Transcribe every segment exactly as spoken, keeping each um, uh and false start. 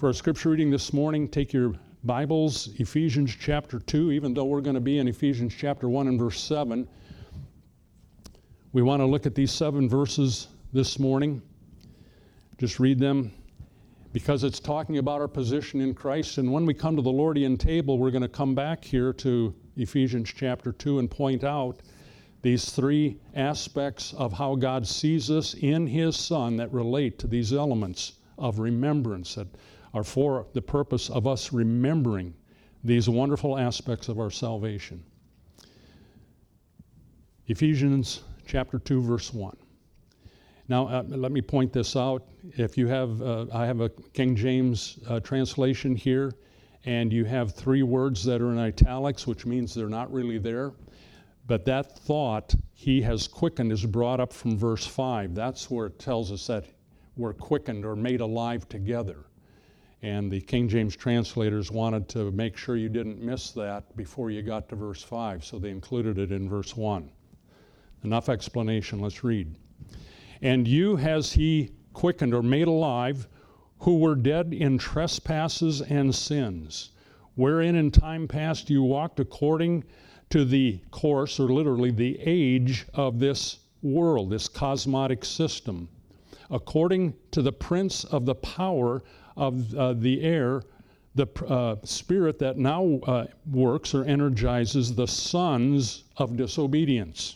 For our scripture reading this morning, take your Bibles, Ephesians chapter two, even though we're going to be in Ephesians chapter one and verse seven. We want to look at these seven verses this morning. Just read them because it's talking about our position in Christ. And when we come to the Lordian table, we're going to come back here to Ephesians chapter two and point out these three aspects of how God sees us in His Son that relate to these elements of remembrance that are for the purpose of us remembering these wonderful aspects of our salvation. Ephesians chapter two, verse one. Now, uh, let me point this out. If you have, uh, I have a King James uh, translation here, and you have three words that are in italics, which means they're not really there. But that thought, He has quickened, is brought up from verse five. That's where it tells us that we're quickened or made alive together. And the King James translators wanted to make sure you didn't miss that before you got to verse five, so they included it in verse one. Enough explanation, let's read. And you has He quickened or made alive, who were dead in trespasses and sins, wherein in time past you walked according to the course, or literally the age of this world, this cosmotic system, according to the prince of the power of uh, the air, the uh, spirit that now uh, works or energizes the sons of disobedience,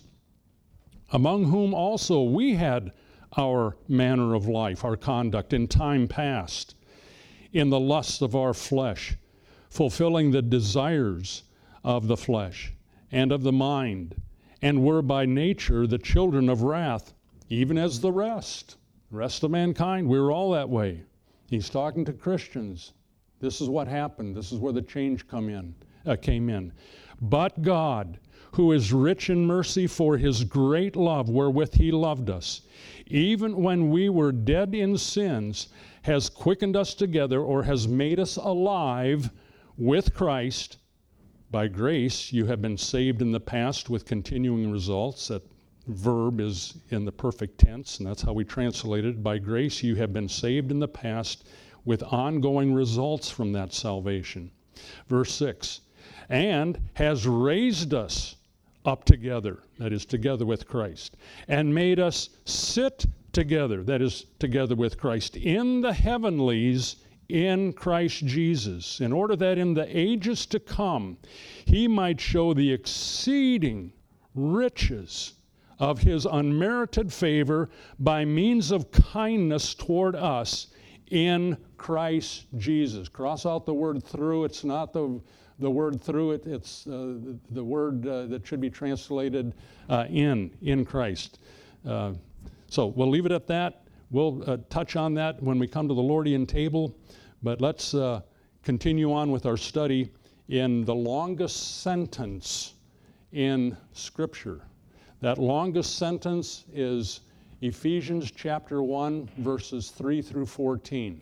among whom also we had our manner of life, our conduct in time past, in the lusts of our flesh, fulfilling the desires of the flesh and of the mind, and were by nature the children of wrath, even as the rest, the rest of mankind. We were all that way. He's talking to Christians. This is what happened. This is where the change come in, uh, came in. But God, who is rich in mercy for His great love wherewith He loved us, even when we were dead in sins, has quickened us together, or has made us alive with Christ. By grace you have been saved in the past with continuing results. That verb is in the perfect tense, and that's how we translate it. By grace you have been saved in the past with ongoing results from that salvation. Verse six, and has raised us up together, that is, together with Christ, and made us sit together, that is, together with Christ, in the heavenlies in Christ Jesus, in order that in the ages to come He might show the exceeding riches of His unmerited favor by means of kindness toward us in Christ Jesus. Cross out the word through. It's not the the word through it. It's uh, the, the word uh, that should be translated uh, in, in Christ. Uh, so we'll leave it at that. We'll uh, touch on that when we come to the Lordian table. But let's uh, continue on with our study in the longest sentence in Scripture. That longest sentence is Ephesians chapter one, verses three through fourteen.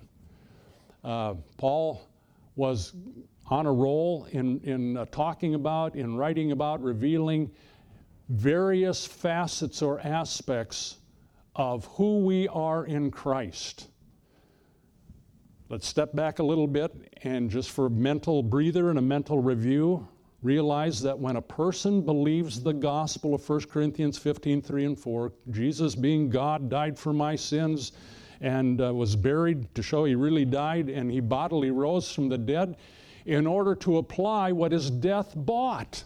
Uh, Paul was on a roll in, in uh, talking about, in writing about, revealing various facets or aspects of who we are in Christ. Let's step back a little bit and just for a mental breather and a mental review, realize that when a person believes the gospel of First Corinthians fifteen, three and four, Jesus being God died for my sins and uh, was buried to show He really died, and He bodily rose from the dead in order to apply what His death bought.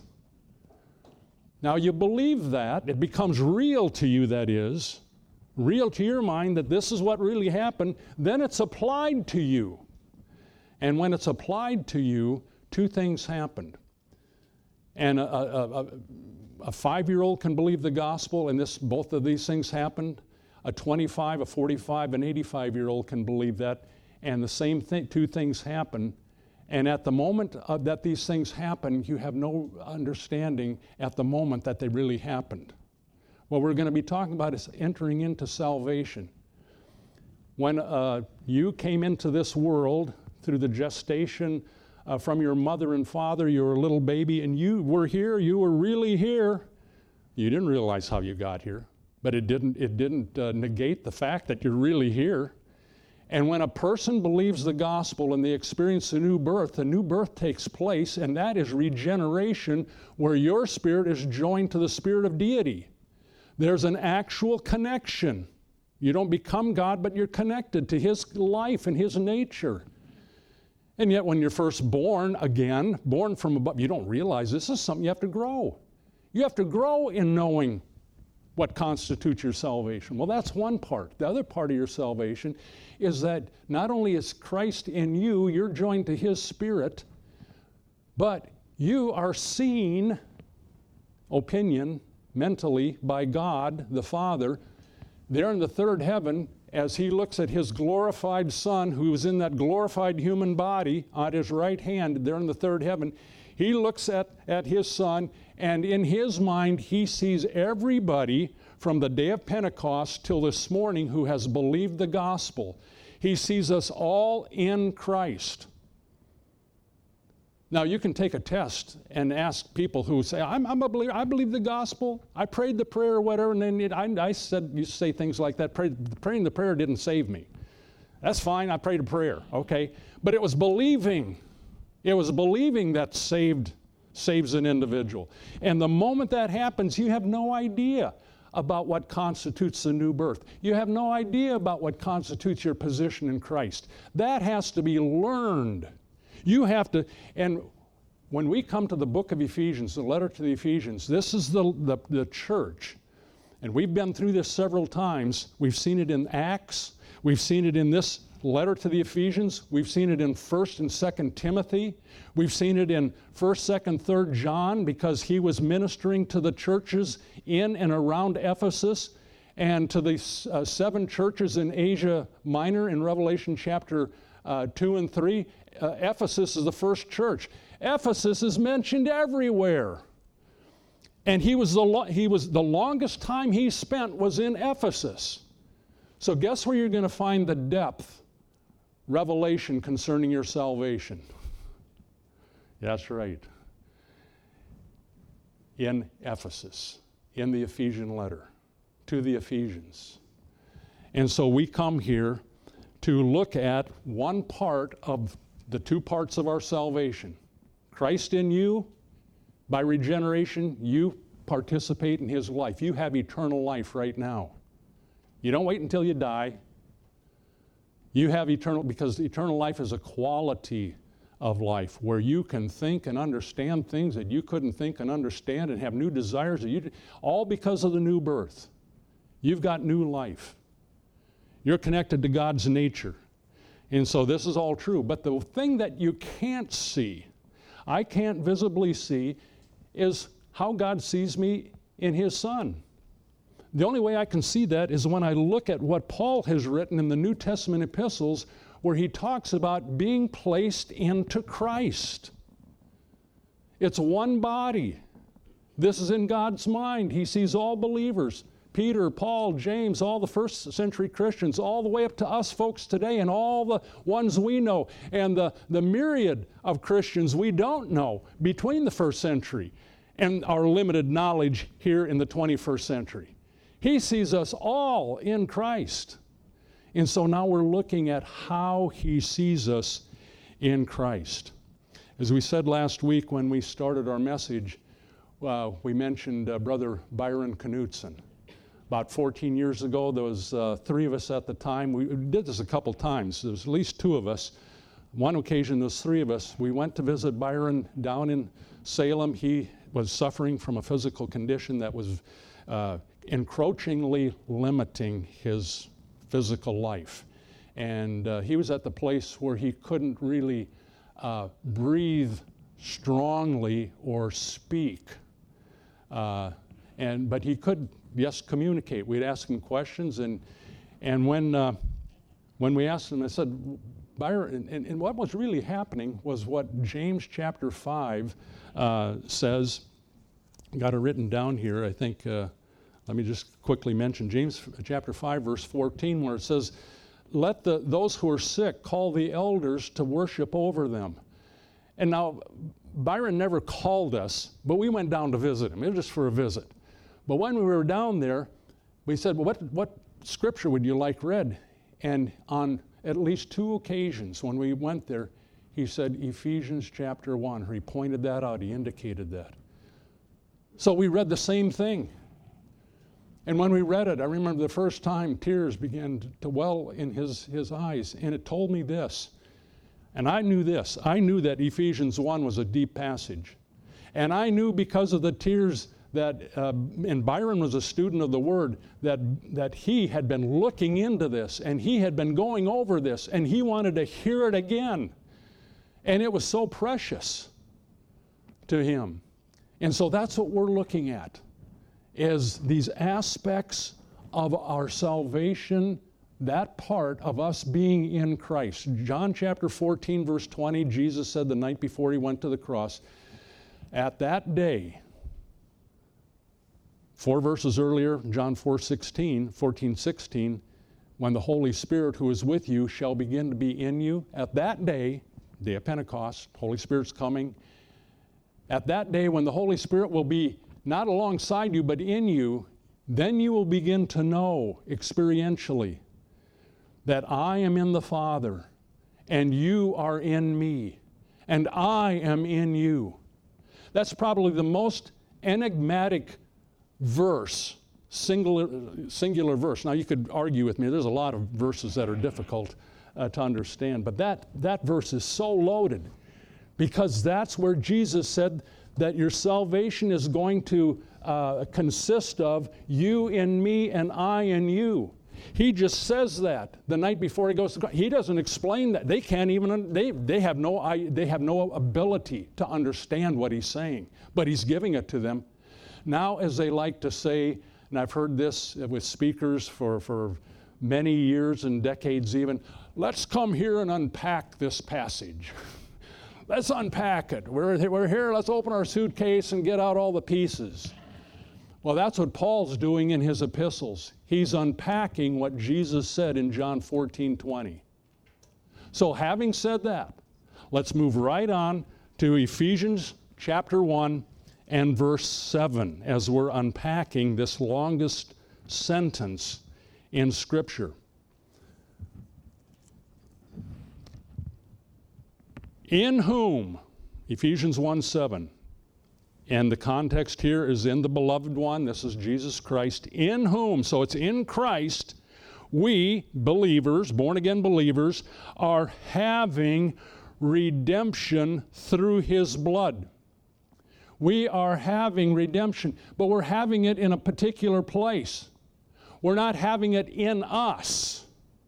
Now you believe that, it becomes real to you, that is, real to your mind that this is what really happened, then it's applied to you. And when it's applied to you, two things happened. And a, a, a, a five-year-old can believe the gospel, and this, both of these things happened. A twenty-five, a forty-five, an eighty-five-year-old can believe that, and the same thing, two things happen. And at the moment uh, that these things happen, you have no understanding at the moment that they really happened. What we're going to be talking about is entering into salvation. When uh, you came into this world through the gestation uh, from your mother and father, you were a little baby, and you were here, you were really here. You didn't realize how you got here, but it didn't, it didn't uh, negate the fact that you're really here. And when a person believes the gospel and they experience a new birth, a new birth takes place, and that is regeneration, where your spirit is joined to the spirit of deity. There's an actual connection. You don't become God, but you're connected to His life and His nature. And yet when you're first born again, born from above, you don't realize this is something you have to grow. You have to grow in knowing what constitutes your salvation. Well, that's one part. The other part of your salvation is that not only is Christ in you, you're joined to His Spirit, but you are seen, opinion, mentally, by God the Father, there in the third heaven, as He looks at His glorified Son, who is in that glorified human body on His right hand, there in the third heaven. He looks at, at His Son, and in His mind, He sees everybody from the day of Pentecost till this morning who has believed the gospel. He sees us all in Christ. Now, you can take a test and ask people who say, I'm, I'm a believer, I believe the gospel, I prayed the prayer or whatever, and then it, I, I said, you say things like that, Pray, praying the prayer didn't save me. That's fine, I prayed a prayer, okay? But it was believing. It was believing that saved, saves an individual. And the moment that happens, you have no idea about what constitutes the new birth. You have no idea about what constitutes your position in Christ. That has to be learned. You have to, and when we come to the book of Ephesians, the letter to the Ephesians, this is the, the, the church. And we've been through this several times. We've seen it in Acts. We've seen it in this letter to the Ephesians. We've seen it in First and Second Timothy. We've seen it in First, Second, Third John, because he was ministering to the churches in and around Ephesus, and to the uh, seven churches in Asia Minor in Revelation chapter uh, two and three. Uh, Ephesus is the first church. Ephesus is mentioned everywhere. And he was the lo- he was the longest time he spent was in Ephesus. So guess where you're going to find the depth revelation concerning your salvation? That's right. In Ephesus, in the Ephesian letter to the Ephesians. And so we come here to look at one part of the two parts of our salvation. Christ in you, by regeneration, you participate in His life. You have eternal life right now. You don't wait until you die. You have eternal, because eternal life is a quality of life where you can think and understand things that you couldn't think and understand, and have new desires, that you, all because of the new birth. You've got new life. You're connected to God's nature. And so this is all true. But the thing that you can't see, I can't visibly see, is how God sees me in His Son. The only way I can see that is when I look at what Paul has written in the New Testament epistles, where he talks about being placed into Christ. It's one body. This is in God's mind. He sees all believers. Peter, Paul, James, all the first century Christians, all the way up to us folks today, and all the ones we know, and the, the myriad of Christians we don't know between the first century and our limited knowledge here in the twenty-first century. He sees us all in Christ. And so now we're looking at how He sees us in Christ. As we said last week when we started our message, uh, we mentioned uh, Brother Byron Knutson. About fourteen years ago, there was uh, three of us at the time. We did this a couple times. There was at least two of us. One occasion, there was three of us. We went to visit Byron down in Salem. He was suffering from a physical condition that was uh, encroachingly limiting his physical life. And uh, he was at the place where he couldn't really uh, breathe strongly or speak. Uh, and but he could, yes, communicate. We'd ask him questions, and and when uh, when we asked him, I said, Byron, and, and what was really happening was what James chapter five uh, says. Got it written down here, I think. Uh, let me just quickly mention James chapter five, verse fourteen, where it says, let the those who are sick call the elders to worship over them. And now, Byron never called us, but we went down to visit him. It was just for a visit. But when we were down there, we said, well, what, what scripture would you like read? And on at least two occasions when we went there, he said Ephesians chapter one. He pointed that out. He indicated that. So we read the same thing. And when we read it, I remember the first time tears began to well in his, his eyes. And it told me this. And I knew this. I knew that Ephesians one was a deep passage. And I knew because of the tears that, uh, and Byron was a student of the Word, that, that he had been looking into this, and he had been going over this, and he wanted to hear it again. And it was so precious to him. And so that's what we're looking at, is these aspects of our salvation, that part of us being in Christ. John chapter fourteen, verse twenty, Jesus said the night before he went to the cross, at that day, four verses earlier, John four sixteen, fourteen, sixteen, when the Holy Spirit who is with you shall begin to be in you, at that day, day of Pentecost, Holy Spirit's coming, at that day when the Holy Spirit will be not alongside you but in you, then you will begin to know experientially that I am in the Father and you are in me and I am in you. That's probably the most enigmatic verse, singular, singular verse. Now you could argue with me, there's a lot of verses that are difficult uh, to understand, but that, that verse is so loaded because that's where Jesus said that your salvation is going to uh, consist of you in me and I in you. He just says that the night before he goes to God. He doesn't explain that. They can't even, they, they, have no, they have no ability to understand what he's saying, but he's giving it to them. Now, as they like to say, and I've heard this with speakers for, for many years and decades even, let's come here and unpack this passage. Let's unpack it. We're, we're here, let's open our suitcase and get out all the pieces. Well, that's what Paul's doing in his epistles. He's unpacking what Jesus said in John fourteen twenty. So having said that, let's move right on to Ephesians chapter one and verse seven as we're unpacking this longest sentence in Scripture. In whom, Ephesians one seven, and the context here is in the beloved one, this is Jesus Christ, in whom, so it's in Christ, we believers, born-again believers, are having redemption through his blood. We are having redemption, but we're having it in a particular place. We're not having it in us.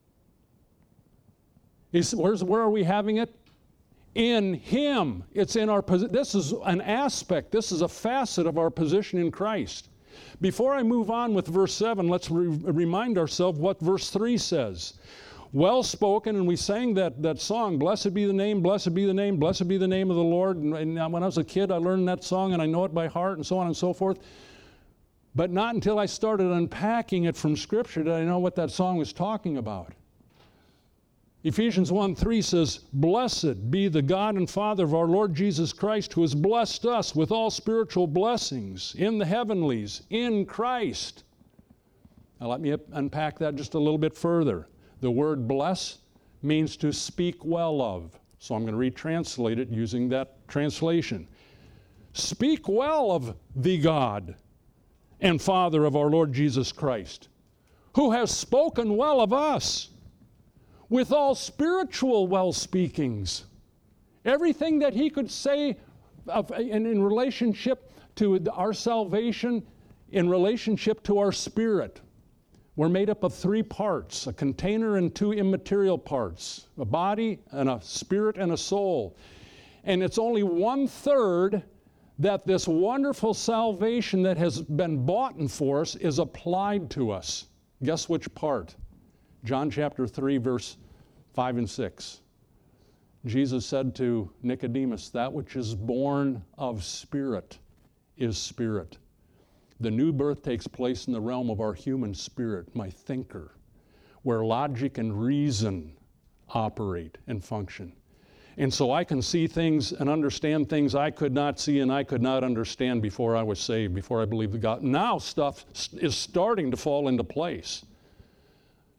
Is, where's, where are we having it? In him. It's in our position. This is an aspect, this is a facet of our position in Christ. Before I move on with verse seven, let's re- remind ourselves what verse three says. Well spoken, and we sang that, that song, blessed be the name, blessed be the name, blessed be the name of the Lord. And, and when I was a kid, I learned that song and I know it by heart and so on and so forth. But not until I started unpacking it from Scripture did I know what that song was talking about. Ephesians one three says, blessed be the God and Father of our Lord Jesus Christ, who has blessed us with all spiritual blessings in the heavenlies, in Christ. Now let me unpack that just a little bit further. The word bless means to speak well of. So I'm going to retranslate it using that translation. Speak well of the God and Father of our Lord Jesus Christ, who has spoken well of us with all spiritual well-speakings. Everything that he could say of, in, in relationship to our salvation, in relationship to our spirit. We're made up of three parts, a container and two immaterial parts, a body and a spirit and a soul. And it's only one-third that this wonderful salvation that has been bought for us is applied to us. Guess which part? John chapter three, verse five and six. Jesus said to Nicodemus, that which is born of spirit is spirit. The new birth takes place in the realm of our human spirit, my thinker, where logic and reason operate and function. And so I can see things and understand things I could not see and I could not understand before I was saved, before I believed in God. Now stuff is starting to fall into place.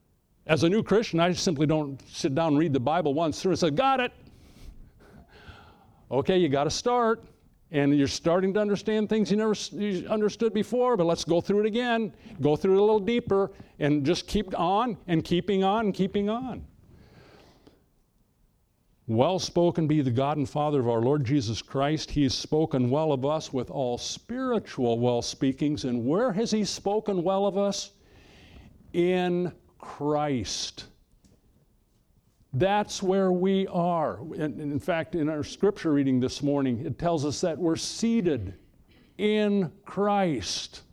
As a new Christian, I simply don't sit down and read the Bible once through and say, got it. Okay, you got to start. And you're starting to understand things you never you understood before, but let's go through it again. Go through it a little deeper and just keep on and keeping on and keeping on. Well spoken be the God and Father of our Lord Jesus Christ. He has spoken well of us with all spiritual well speakings. And where has He spoken well of us? In Christ. That's where we are. In, in fact, in our scripture reading this morning, it tells us that we're seated in Christ.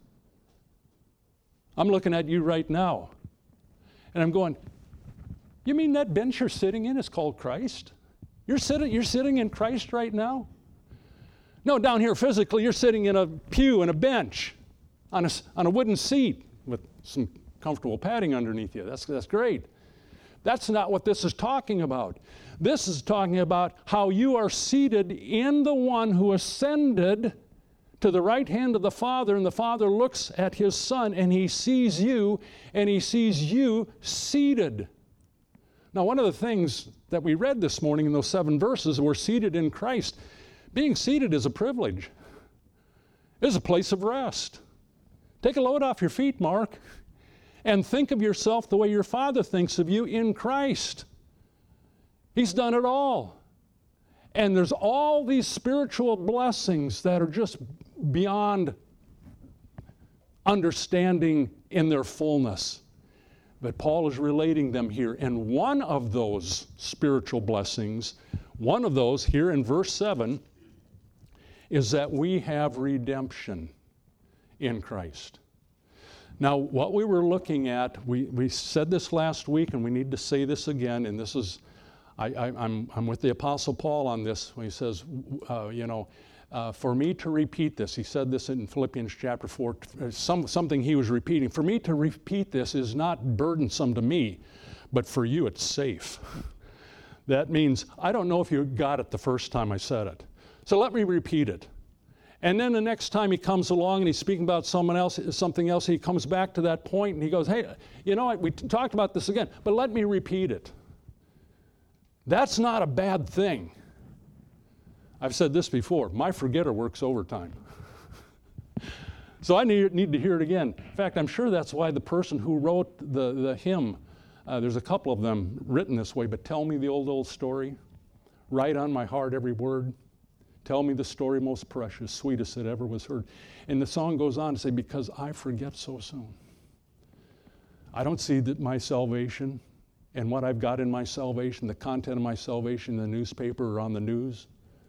I'm looking at you right now, and I'm going, you mean that bench you're sitting in is called Christ? You're sitting, you're sitting in Christ right now? No, down here physically, you're sitting in a pew and a bench on a, on a wooden seat with some comfortable padding underneath you. That's, that's great. That's not what this is talking about. This is talking about how you are seated in the one who ascended to the right hand of the Father, and the Father looks at His Son, and He sees you, and He sees you seated. Now, one of the things that we read this morning in those seven verses, we're seated in Christ. Being seated is a privilege. It's a place of rest. Take a load off your feet, Mark. And think of yourself the way your Father thinks of you in Christ. He's done it all. And there's all these spiritual blessings that are just beyond understanding in their fullness. But Paul is relating them here. And one of those spiritual blessings, one of those here in verse seven, is that we have redemption in Christ. Now, what we were looking at, we, we said this last week, and we need to say this again, and this is, I, I, I'm, I'm with the Apostle Paul on this, when he says, uh, you know, uh, for me to repeat this, he said this in Philippians chapter four, some, something he was repeating, for me to repeat this is not burdensome to me, but for you it's safe. That means, I don't know if you got it the first time I said it, so let me repeat it. And then the next time he comes along and he's speaking about someone else, something else, he comes back to that point and he goes, hey, you know what, we t- talked about this again, but let me repeat it. That's not a bad thing. I've said this before, my forgetter works overtime. So I need, need to hear it again. In fact, I'm sure that's why the person who wrote the, the hymn, uh, there's a couple of them written this way, but tell me the old, old story, write on my heart every word. Tell me the story most precious, sweetest that ever was heard. And the song goes on to say, because I forget so soon. I don't see that my salvation and what I've got in my salvation, the content of my salvation in the newspaper or on the news.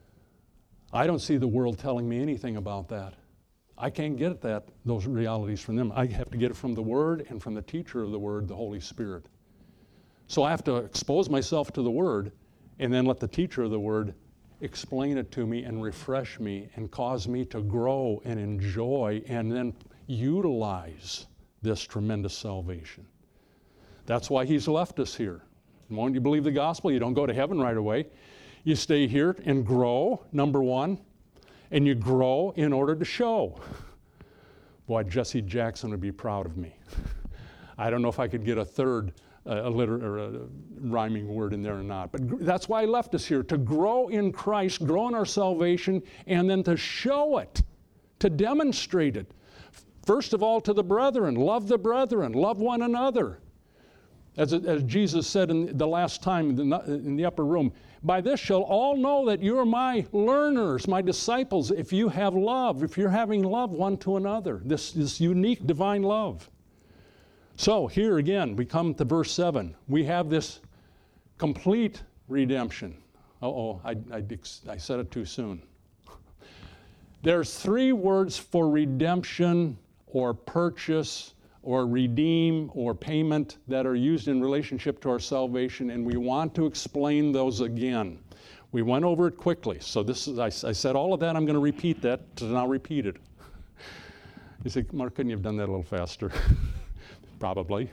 I don't see the world telling me anything about that. I can't get that, those realities from them. I have to get it from the Word and from the teacher of the Word, the Holy Spirit. So I have to expose myself to the Word and then let the teacher of the Word explain it to me and refresh me and cause me to grow and enjoy and then utilize this tremendous salvation. That's why He's left us here. And when you believe the gospel, you don't go to heaven right away. You stay here and grow, number one, and you grow in order to show. Boy, Jesse Jackson would be proud of me. I don't know if I could get a third a, liter- or a rhyming word in there or not. But gr- that's why He left us here, to grow in Christ, grow in our salvation, and then to show it, to demonstrate it. First of all, to the brethren. Love the brethren. Love one another. As, as Jesus said in the last time in the, in the upper room, by this shall all know that you're my learners, my disciples, if you have love, if you're having love one to another, this, this unique divine love. So here again, we come to verse seven. We have this complete redemption. Uh-oh, I, I, I said it too soon. There's three words for redemption or purchase or redeem or payment that are used in relationship to our salvation, and we want to explain those again. We went over it quickly, so this is, I, I said all of that, I'm going to repeat that, to now repeat it. You say, Mark, couldn't you have done that a little faster? Probably.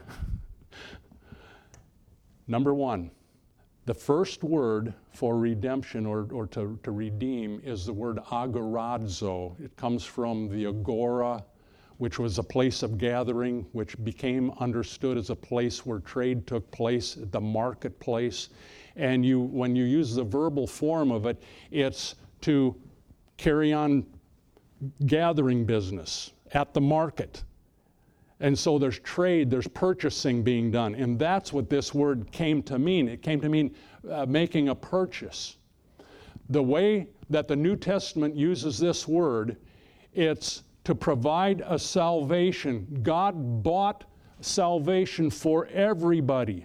Number one, the first word for redemption or, or to, to redeem is the word agorazo. It comes from the agora, which was a place of gathering, which became understood as a place where trade took place, the marketplace. And you, when you use the verbal form of it, it's to carry on gathering business at the market. And so there's trade, there's purchasing being done. And that's what this word came to mean. It came to mean uh, making a purchase. The way that the New Testament uses this word, it's to provide a salvation. God bought salvation for everybody.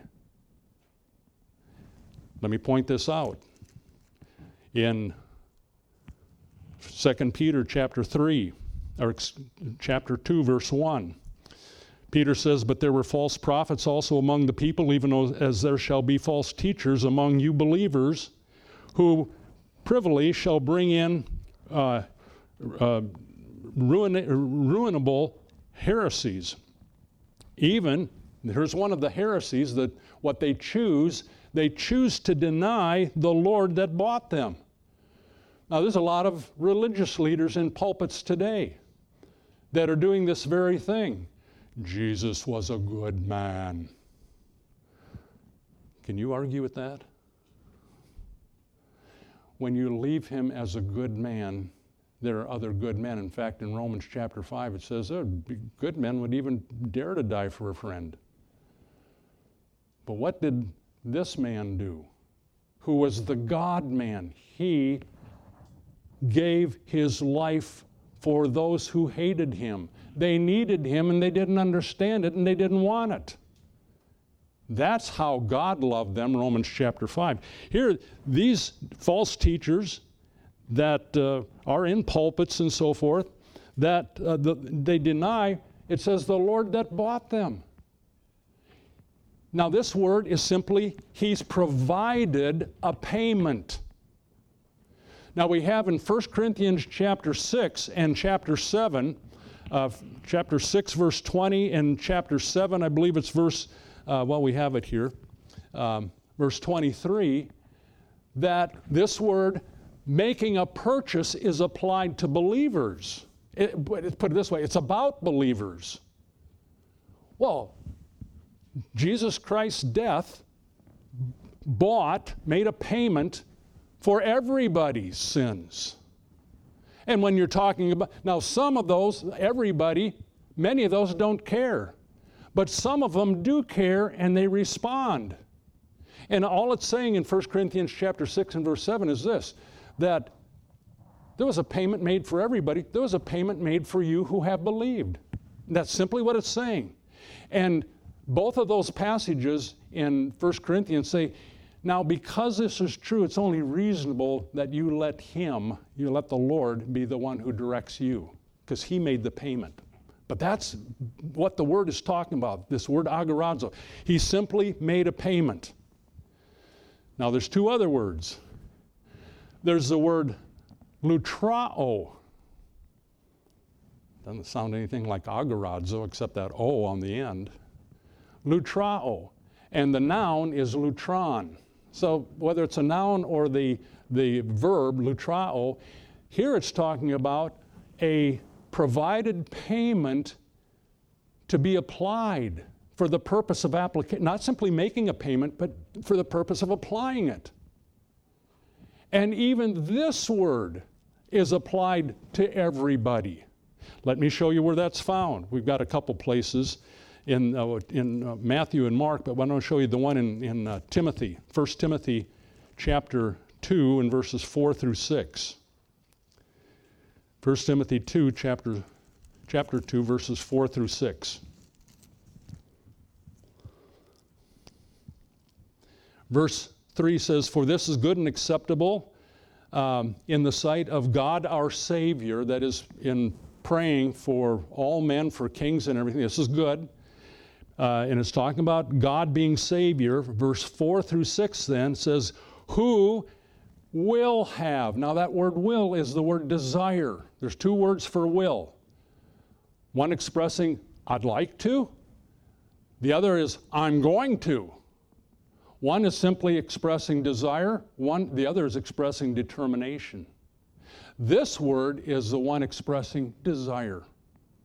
Let me point this out. In Second Peter chapter three, or chapter two, verse one, Peter says, "But there were false prophets also among the people, even as there shall be false teachers among you believers, who privily shall bring in uh, uh, ruin, ruinable heresies." Even, here's one of the heresies, that what they choose, they choose to deny the Lord that bought them. Now, there's a lot of religious leaders in pulpits today that are doing this very thing. Jesus was a good man. Can you argue with that? When you leave him as a good man, there are other good men. In fact, in Romans chapter five, it says, oh, good men would even dare to die for a friend. But what did this man do, who was the God-man? He gave his life for those who hated him. They needed him, and they didn't understand it, and they didn't want it. That's how God loved them, Romans chapter five. Here, these false teachers that uh, are in pulpits and so forth, that uh, the, they deny, it says, the Lord that bought them. Now, this word is simply, he's provided a payment. Now, we have in First Corinthians chapter six and chapter seven, uh, chapter six, verse twenty, and chapter seven, I believe it's verse, uh, well, we have it here, um, verse twenty-three, that this word, making a purchase, is applied to believers. It, put it this way, it's about believers. Well, Jesus Christ's death bought, made a payment for everybody's sins. And when you're talking about, now some of those, everybody, many of those don't care. But some of them do care, and they respond. And all it's saying in First Corinthians chapter six and verse seven is this, that there was a payment made for everybody. There was a payment made for you who have believed. That's simply what it's saying. And both of those passages in First Corinthians say, now because this is true, it's only reasonable that you let him, you let the Lord be the one who directs you, because he made the payment. But that's what the word is talking about, this word agorazo. He simply made a payment. Now there's two other words. There's the word lutrao. Doesn't sound anything like agorazo except that O on the end. Lutrao. And the noun is lutron. So whether it's a noun or the, the verb lutrao, here it's talking about a provided payment to be applied for the purpose of application, not simply making a payment, but for the purpose of applying it. And even this word is applied to everybody. Let me show you where that's found. We've got a couple places in, uh, in uh, Matthew and Mark, but I want to show you the one in, in uh, Timothy, First Timothy chapter two and verses four through six. First Timothy two, chapter, chapter two, verses four through six. Verse three says, "For this is good and acceptable um, in the sight of God our Savior," that is, in praying for all men, for kings and everything. This is good. Uh, and it's talking about God being Savior. Verse four through six then says, "Who will have." Now that word will is the word desire. There's two words for will. One expressing, I'd like to. The other is, I'm going to. One is simply expressing desire. One, the other is expressing determination. This word is the one expressing desire.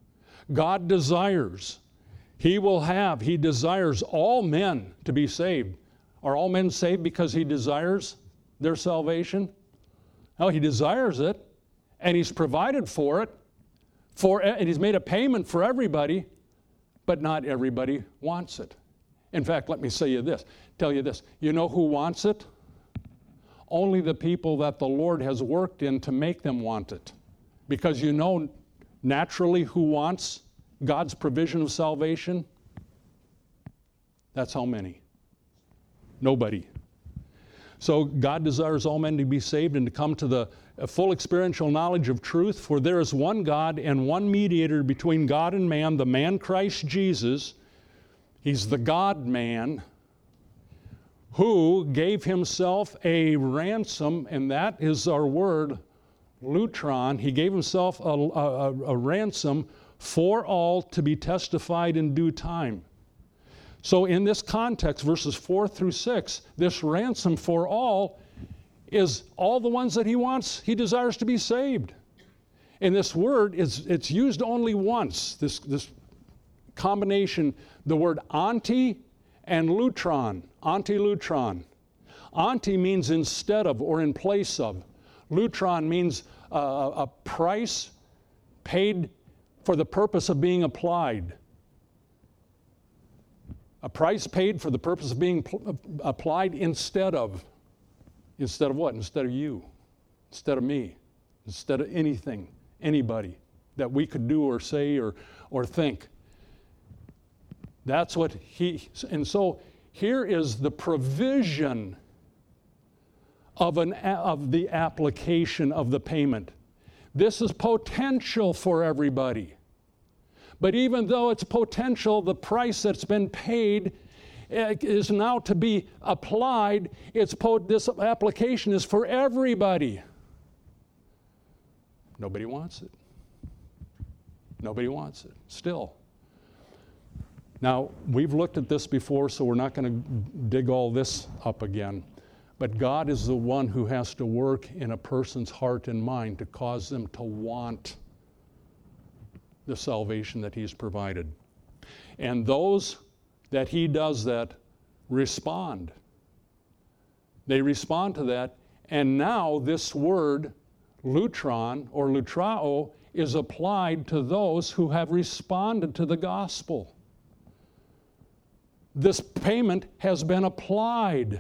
God desires, He will have, He desires all men to be saved. Are all men saved because He desires their salvation? No, He desires it, and He's provided for it, for, and He's made a payment for everybody, but not everybody wants it. In fact, let me say you this, tell you this. You know who wants it? Only the people that the Lord has worked in to make them want it. Because you know naturally who wants God's provision of salvation? That's how many? Nobody. So God desires all men to be saved and to come to the full experiential knowledge of truth. For there is one God and one mediator between God and man, the man Christ Jesus. He's the God-man who gave Himself a ransom, and that is our word, lutron. He gave Himself a, a, a ransom for all to be testified in due time. So in this context, verses four through six, this ransom for all is all the ones that He wants, He desires to be saved. And this word, is it's used only once, this, this combination, the word anti and lutron, anti-lutron. Anti means instead of or in place of. Lutron means uh, a price paid for the purpose of being applied. A price paid for the purpose of being pl- applied instead of. Instead of what? Instead of you. Instead of me. Instead of anything, anybody that we could do or say or, or think. That's what he, and so here is the provision of, an, of the application of the payment. This is potential for everybody. But even though it's potential, the price that's been paid is now to be applied. It's po- this application is for everybody. Nobody wants it. Nobody wants it, still. Now, we've looked at this before, so we're not going to dig all this up again. But God is the one who has to work in a person's heart and mind to cause them to want the salvation that He's provided. And those that He does that respond. They respond to that, and now this word, lutron or lutrao, is applied to those who have responded to the gospel. This payment has been applied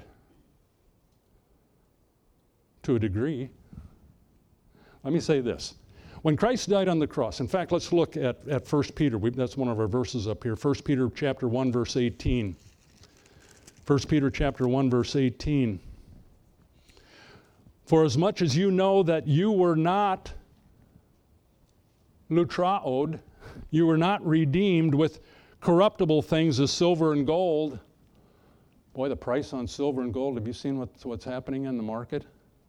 to a degree. Let me say this. When Christ died on the cross, in fact, let's look at, at First Peter. We, that's one of our verses up here. First Peter chapter one, verse eighteen. First Peter chapter one, verse eighteen. For as much as you know that you were not lutraod, you were not redeemed with corruptible things as silver and gold. Boy, the price on silver and gold, have you seen what's, what's happening in the market?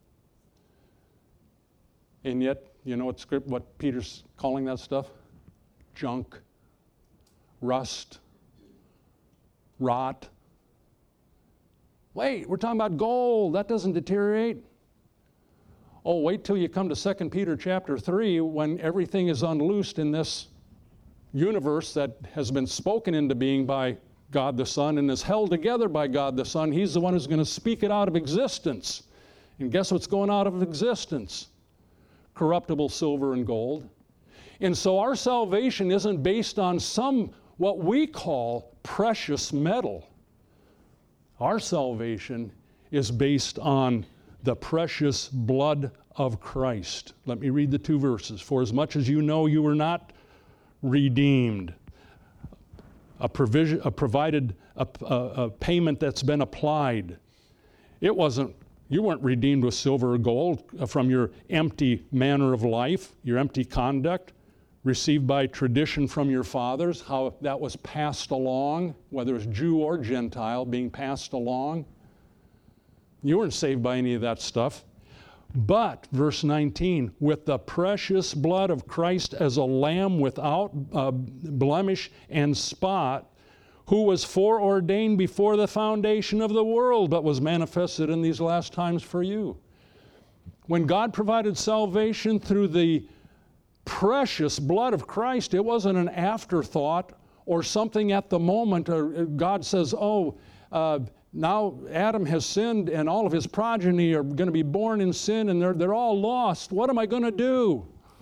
And yet, you know what script, what Peter's calling that stuff? Junk, rust, rot. Wait, we're talking about gold. That doesn't deteriorate. Oh, wait till you come to Second Peter chapter three when everything is unloosed in this universe that has been spoken into being by God the Son and is held together by God the Son. He's the one who's going to speak it out of existence. And guess what's going out of existence? Corruptible silver and gold. And so our salvation isn't based on some, what we call precious metal. Our salvation is based on the precious blood of Christ. Let me read the two verses. For as much as you know you were not redeemed, a provision, a provided, a, a, a payment that's been applied. It wasn't, you weren't redeemed with silver or gold from your empty manner of life, your empty conduct, received by tradition from your fathers, how that was passed along, whether it's Jew or Gentile, being passed along. You weren't saved by any of that stuff. But, verse nineteen, with the precious blood of Christ as a lamb without uh, blemish and spot, who was foreordained before the foundation of the world, but was manifested in these last times for you. When God provided salvation through the precious blood of Christ. It wasn't an afterthought or something at the moment. Or God says, oh, uh, now Adam has sinned and all of his progeny are going to be born in sin and they're, they're all lost. What am I going to do?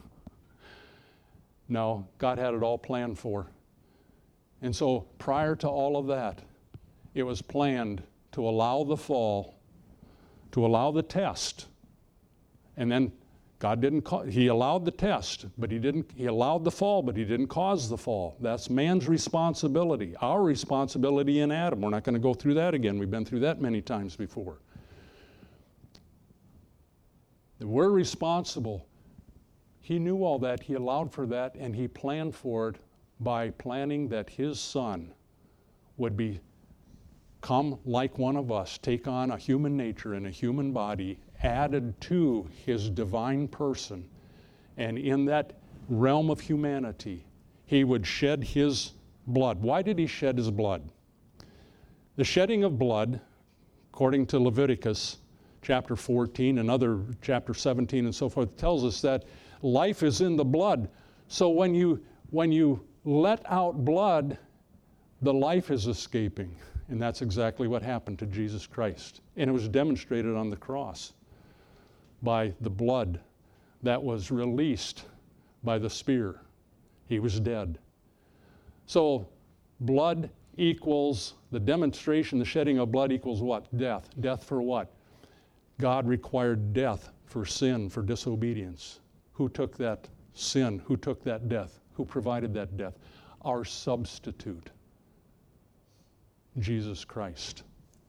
No, God had it all planned for. And so prior to all of that, it was planned to allow the fall, to allow the test. And then God didn't, ca- he allowed the test, but he didn't, he allowed the fall, but he didn't cause the fall. That's man's responsibility, our responsibility in Adam. We're not going to go through that again. We've been through that many times before. We're responsible. He knew all that, he allowed for that, and he planned for it by planning that his son would be come like one of us, take on a human nature and a human body, added to his divine person. And in that realm of humanity, he would shed his blood. Why did he shed his blood? The shedding of blood, according to Leviticus chapter fourteen and other chapter seventeen and so forth, tells us that life is in the blood. So when you when you let out blood, the life is escaping. And that's exactly what happened to Jesus Christ. And it was demonstrated on the cross by the blood that was released by the spear. He was dead. So blood equals, the demonstration, the shedding of blood equals what? Death. Death for what? God required death for sin, for disobedience. Who took that sin? Who took that death? Who provided that death? Our substitute, Jesus Christ.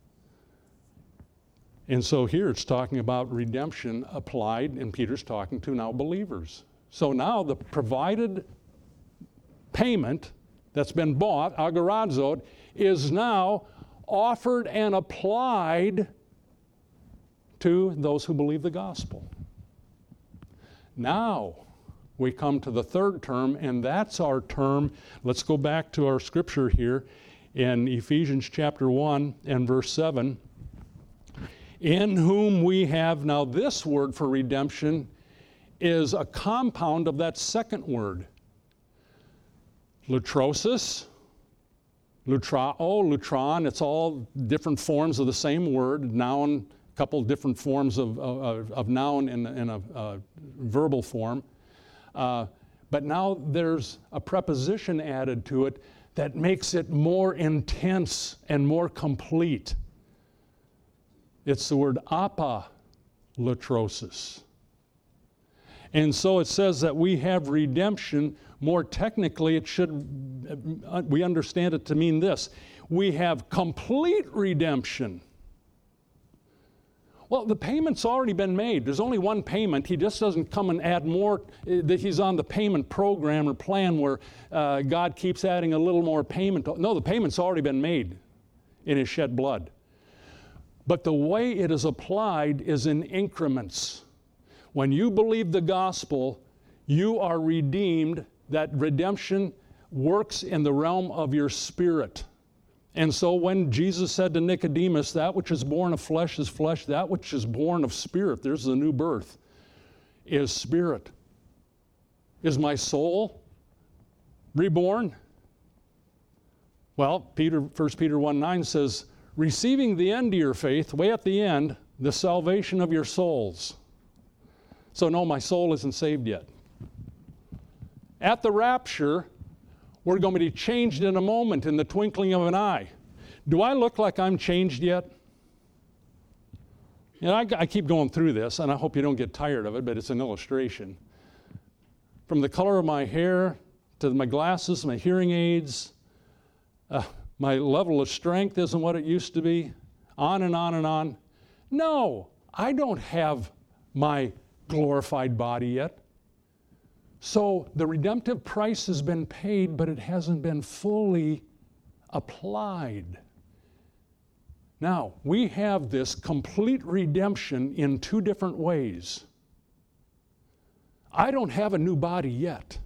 And so here it's talking about redemption applied, and Peter's talking to now believers. So now the provided payment that's been bought, agorazo, is now offered and applied to those who believe the gospel. Now we come to the third term, and that's our term. Let's go back to our scripture here in Ephesians chapter one and verse seven. In whom we have, now this word for redemption is a compound of that second word. Lutrosis, lutrao, lutron, it's all different forms of the same word, noun, a couple different forms of, of, of noun in, in a, a verbal form. Uh, but now there's a preposition added to it that makes it more intense and more complete. It's the word apolutrosis. And so it says that we have redemption. More technically, it should, uh, we understand it to mean this. We have complete redemption. Well, the payment's already been made. There's only one payment. He just doesn't come and add more. He's on the payment program or plan where uh, God keeps adding a little more payment. No, the payment's already been made in His shed blood. But the way it is applied is in increments. When you believe the gospel, you are redeemed. That redemption works in the realm of your spirit. And so when Jesus said to Nicodemus, that which is born of flesh is flesh, that which is born of spirit, there's the new birth, is spirit. Is my soul reborn? Well, Peter, First Peter one nine says, receiving the end of your faith, way at the end, the salvation of your souls. So no, my soul isn't saved yet. At the rapture, we're going to be changed in a moment, in the twinkling of an eye. Do I look like I'm changed yet? You know, I, I keep going through this, and I hope you don't get tired of it, but it's an illustration. From the color of my hair, to my glasses, my hearing aids, uh, my level of strength isn't what it used to be, on and on and on. No, I don't have my glorified body yet. So the redemptive price has been paid, but it hasn't been fully applied. Now, we have this complete redemption in two different ways. I don't have a new body yet.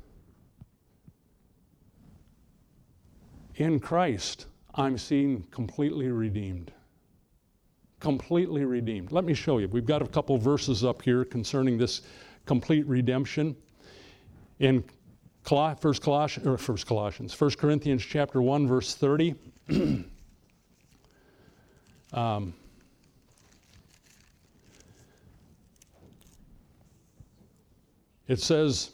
In Christ, I'm seen completely redeemed. Completely redeemed. Let me show you. We've got a couple verses up here concerning this complete redemption. In Col- First Colossians, or First Colossians, First Corinthians chapter one, verse thirty. um, it says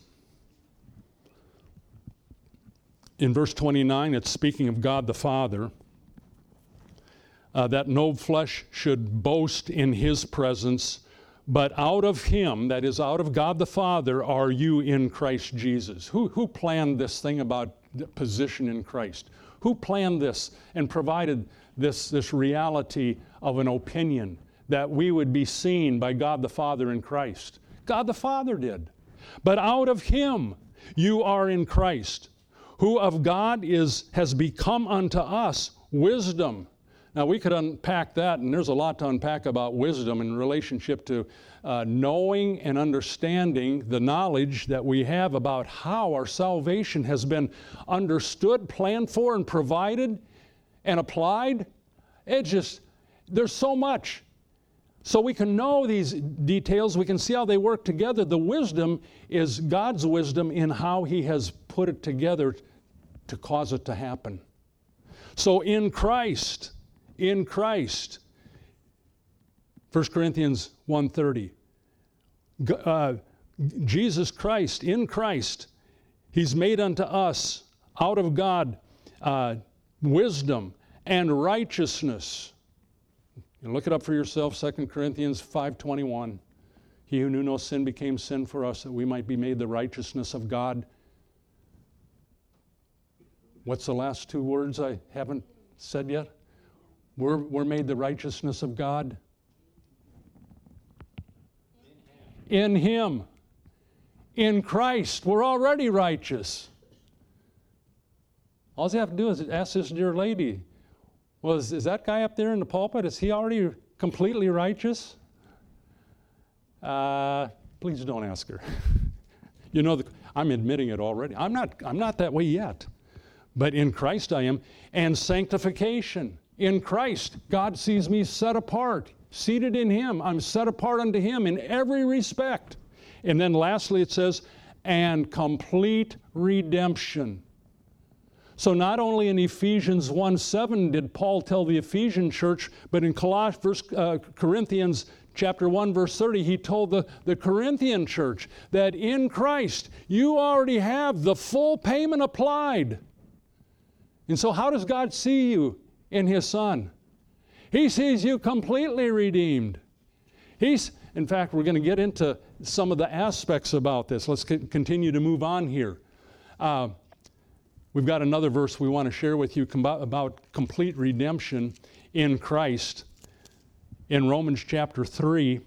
in verse twenty-nine, it's speaking of God the Father, uh, that no flesh should boast in his presence, but out of him, that is, out of God the Father, are you in Christ Jesus. Who, who planned this thing about the position in Christ? Who planned this and provided this, this reality of an opinion that we would be seen by God the Father in Christ? God the Father did. But out of him you are in Christ, who of God is has become unto us wisdom. Now, we could unpack that, and there's a lot to unpack about wisdom in relationship to uh, knowing and understanding the knowledge that we have about how our salvation has been understood, planned for, and provided and applied. It just, there's so much. So we can know these details, we can see how they work together. The wisdom is God's wisdom in how he has put it together to cause it to happen. So in Christ, in Christ, First Corinthians one thirty, uh, Jesus Christ, in Christ, he's made unto us out of God uh, wisdom and righteousness. You look it up for yourself, Second Corinthians five twenty-one. He who knew no sin became sin for us, that we might be made the righteousness of God. What's the last two words I haven't said yet? We're, we're made the righteousness of God. In him. In Christ. We're already righteous. All you have to do is ask this dear lady, well, is, is that guy up there in the pulpit, is he already completely righteous? Uh, please don't ask her. You know, the, I'm admitting it already. I'm not, I'm not that way yet. But in Christ I am. And sanctification. In Christ, God sees me set apart, seated in him. I'm set apart unto him in every respect. And then lastly it says, and complete redemption. So not only in Ephesians one seven did Paul tell the Ephesian church, but in Colossians, uh, Corinthians chapter one, verse thirty, he told the, the Corinthian church that in Christ you already have the full payment applied. And so how does God see you in his Son? He sees you completely redeemed. He's, in fact, we're going to get into some of the aspects about this. Let's c- continue to move on here. Uh, we've got another verse we want to share with you com- about complete redemption in Christ in Romans chapter three,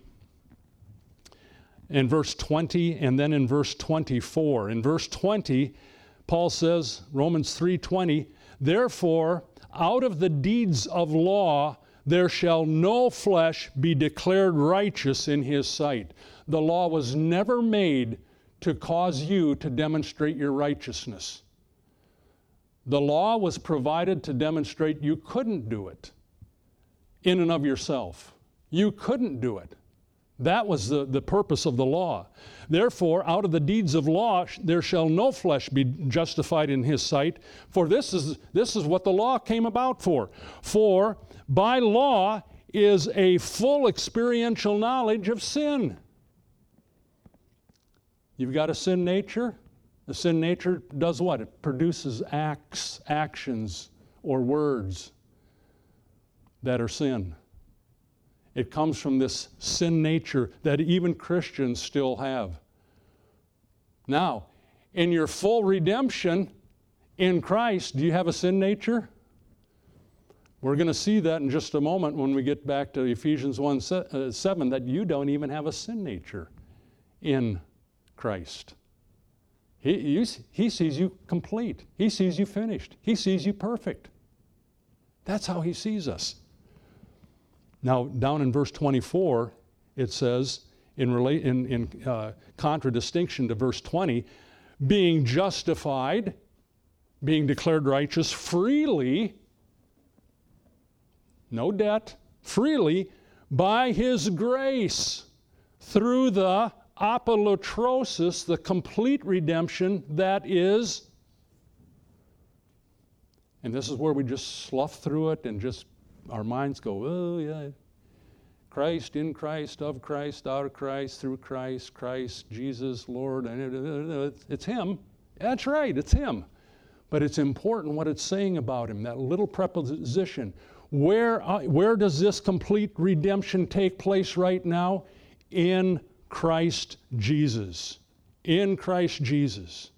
in verse twenty, and then in verse twenty-four. In verse twenty, Paul says, Romans three twenty, therefore, out of the deeds of law, there shall no flesh be declared righteous in his sight. The law was never made to cause you to demonstrate your righteousness. The law was provided to demonstrate you couldn't do it in and of yourself. You couldn't do it. That was the, the purpose of the law. Therefore, out of the deeds of law, there shall no flesh be justified in his sight, for this is, this is what the law came about for. For by law is a full experiential knowledge of sin. You've got a sin nature. The sin nature does what? It produces acts, actions, or words that are sin. It comes from this sin nature that even Christians still have. Now, in your full redemption in Christ, do you have a sin nature? We're going to see that in just a moment when we get back to Ephesians one seven, that you don't even have a sin nature in Christ. He, you, he sees you complete. He sees you finished. He sees you perfect. That's how he sees us. Now, down in verse twenty-four, it says, in, rela- in, in uh, contradistinction to verse twenty, being justified, being declared righteous freely, no debt, freely, by his grace, through the apolutrosis, the complete redemption that is, and this is where we just slough through it and just our minds go, oh yeah, Christ, in Christ, of Christ, out of Christ, through Christ, Christ, Jesus, Lord, and it's Him. That's right, it's Him. But it's important what it's saying about Him, that little preposition. Where, uh, where does this complete redemption take place right now? In Christ Jesus. In Christ Jesus.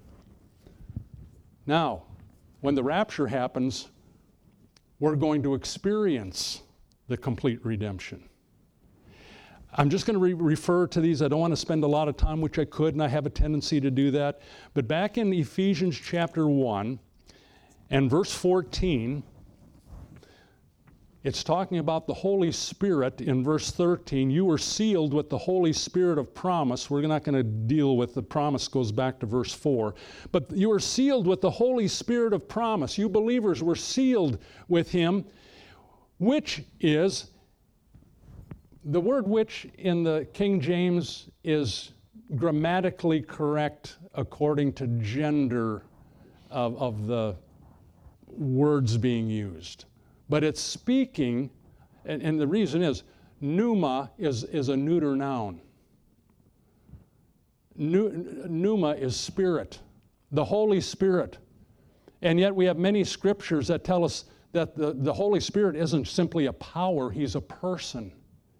Now, when the rapture happens, we're going to experience the complete redemption. I'm just going to re- refer to these. I don't want to spend a lot of time, which I could, and I have a tendency to do that. But back in Ephesians chapter one and verse fourteen, it's talking about the Holy Spirit in verse thirteen. You were sealed with the Holy Spirit of promise. We're not going to deal with the promise, goes back to verse four. But you were sealed with the Holy Spirit of promise. You believers were sealed with Him, which is, the word which in the King James is grammatically correct according to gender of, of the words being used. But it's speaking, and, and the reason is, pneuma is, is a neuter noun. Pneuma is spirit, the Holy Spirit. And yet we have many scriptures that tell us that the, the Holy Spirit isn't simply a power, He's a person.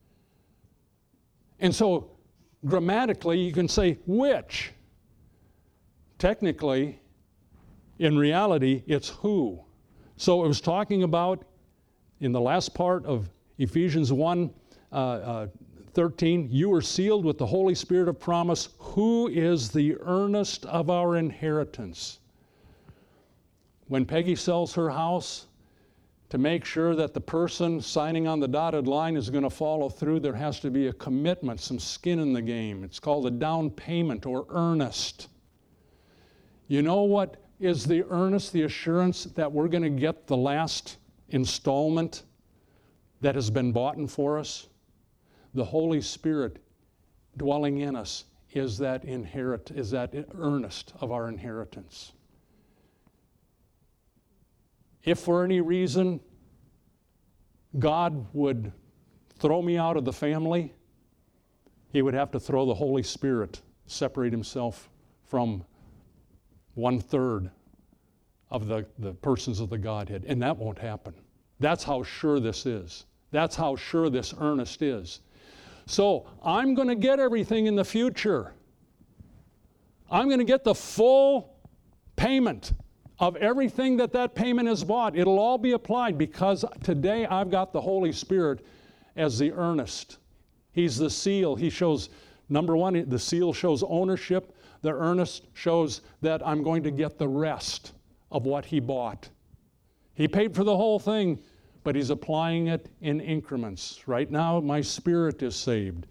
And so grammatically you can say which. Technically, in reality, it's who. So it was talking about, in the last part of Ephesians one, uh, uh, thirteen, you were sealed with the Holy Spirit of promise, who is the earnest of our inheritance. When Peggy sells her house, to make sure that the person signing on the dotted line is going to follow through, there has to be a commitment, some skin in the game. It's called a down payment or earnest. You know what is the earnest, the assurance that we're going to get the last installment that has been bought for us? The Holy Spirit dwelling in us is that inherit, is that earnest of our inheritance. If for any reason God would throw me out of the family, He would have to throw the Holy Spirit, separate Himself from one third of the, the persons of the Godhead. And that won't happen. That's how sure this is. That's how sure this earnest is. So I'm going to get everything in the future. I'm going to get the full payment of everything that that payment has bought. It'll all be applied because today I've got the Holy Spirit as the earnest. He's the seal. He shows, number one, the seal shows ownership. The earnest shows that I'm going to get the rest of what He bought. He paid for the whole thing, but He's applying it in increments. Right now, my spirit is saved.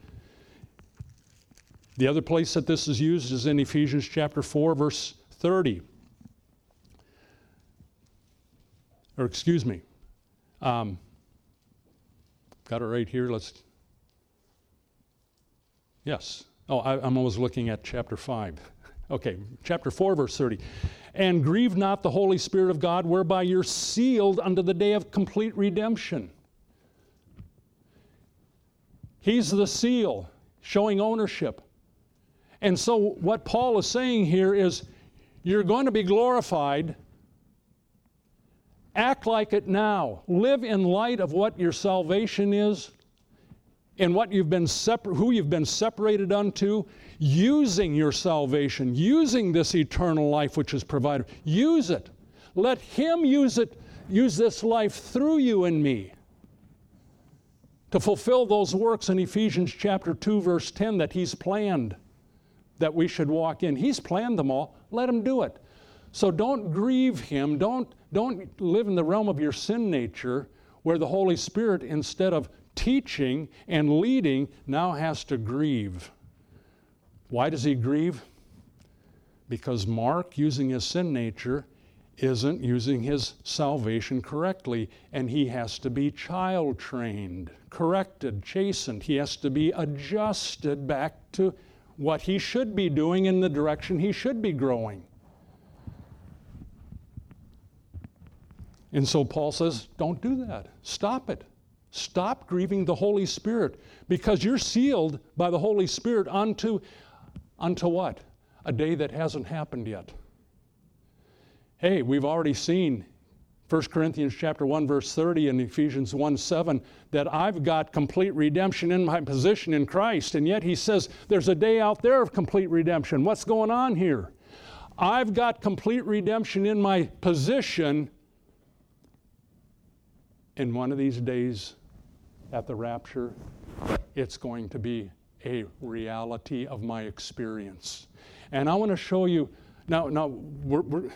The other place that this is used is in Ephesians chapter four, verse thirty. Or excuse me, um, got it right here. Let's, yes. Oh, I, I'm always looking at chapter five. Okay, chapter four, verse thirty. And grieve not the Holy Spirit of God, whereby you're sealed unto the day of complete redemption. He's the seal, showing ownership. And so what Paul is saying here is, you're going to be glorified. Act like it now. Live in light of what your salvation is and what you've been separ- who you've been separated unto, using your salvation, using this eternal life which is provided. Use it. Let Him use it, use this life through you and me to fulfill those works in Ephesians chapter two, verse ten that He's planned that we should walk in. He's planned them all. Let Him do it. So don't grieve Him. Don't, don't live in the realm of your sin nature where the Holy Spirit, instead of teaching and leading, now has to grieve. Why does He grieve? Because Mark, using his sin nature, isn't using his salvation correctly, and he has to be child trained, corrected, chastened. He has to be adjusted back to what he should be doing in the direction he should be growing. And so Paul says, don't do that. Stop it. Stop grieving the Holy Spirit, because you're sealed by the Holy Spirit unto, unto what? A day that hasn't happened yet. Hey, we've already seen First Corinthians chapter one, verse thirty, and Ephesians one, seven, that I've got complete redemption in my position in Christ. And yet he says there's a day out there of complete redemption. What's going on here? I've got complete redemption in my position. And one of these days at the rapture, it's going to be a reality of my experience. And I want to show you, now, now we're, we're